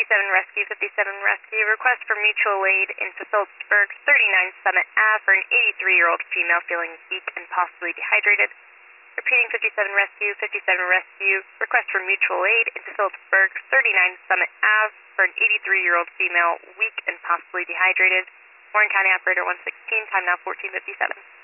Rescue, 57 Rescue. Request for mutual aid into Phillipsburg, 39 Summit Ave for an 83-year-old female feeling weak and possibly dehydrated. Repeating 57 Rescue, 57 Rescue. Request for mutual aid into Phillipsburg, 39 Summit Ave for an 83-year-old female weak and possibly dehydrated. Warren County Operator 116, time now 14:57.